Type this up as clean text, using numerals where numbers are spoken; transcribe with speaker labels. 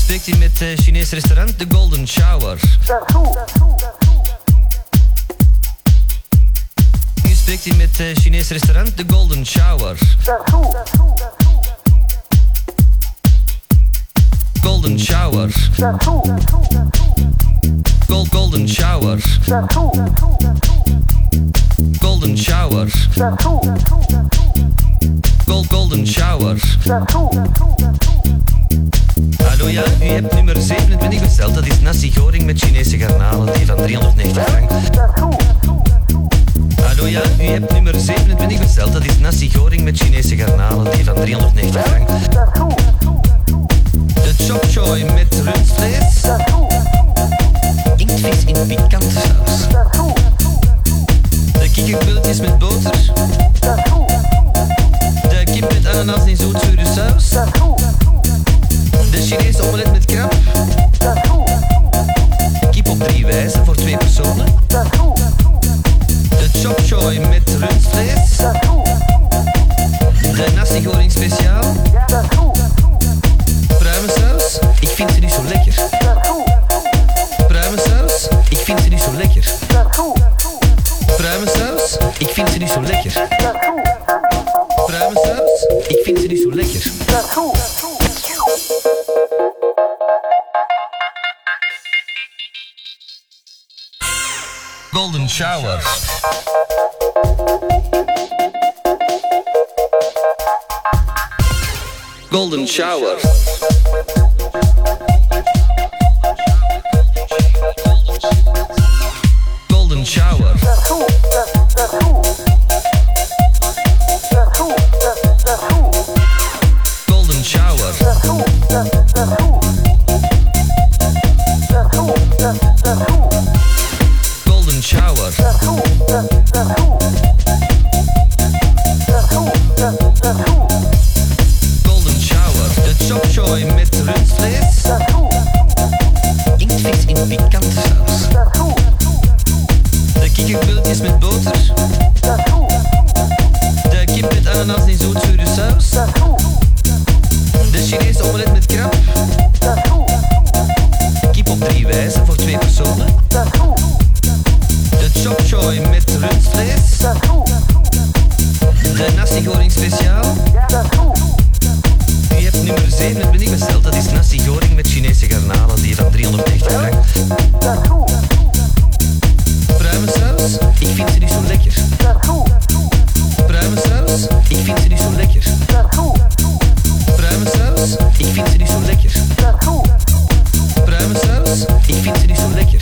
Speaker 1: spreekt u met het Chinese restaurant The Golden Shower. Nu spreekt u met het Chinese restaurant The Golden Shower. Golden Shower. Golden Shower. Golden Shower. Golden Shower. Hallo ja, u hebt nummer 27 besteld. Dat is nasi goreng met Chinese garnalen, die van 390 frank. Hallo ja, u hebt nummer 27 besteld. Dat is nasi goreng met Chinese garnalen, die van 390 frank. De chop choy met rundvlees. Inktvis in pikante saus. De kikkerbulletjes met boter. De kip met ananas in zoetzure saus. De Chinese omelet met krab. Kip op 3 wijzen voor 2 personen. De chop choy met rundvlees. De nasi goreng speciaal. Pruimensaus, ik vind ze niet zo lekker. Pruimensaus, ik vind ze niet zo lekker. Pruimensaus, ik vind ze niet zo lekker. Pruimensaus, ik vind ze niet zo lekker. Golden Shower. Golden Shower. Golden Shower. Golden Shower. Golden Shower. Golden Shower. De chop choy met rundvlees. Inktvis in pikante saus. De kikkerbulletjes met boter. De kip met ananas in zoetzure saus. De Chinese omelet met krab. Kip op 3 wijzen voor 2 personen. De chop choy met rundvlees. De nasi goreng speciaal. U hebt nummer 27 besteld. Dat is nasi goreng met Chinese garnalen, die van 390 frank. Pruimensaus, ik vind ze niet zo lekker. Pruimensaus, ik vind ze niet zo lekker. Pruimensaus, ik vind ze niet zo lekker. Pruimensaus, ik vind ze niet zo lekker.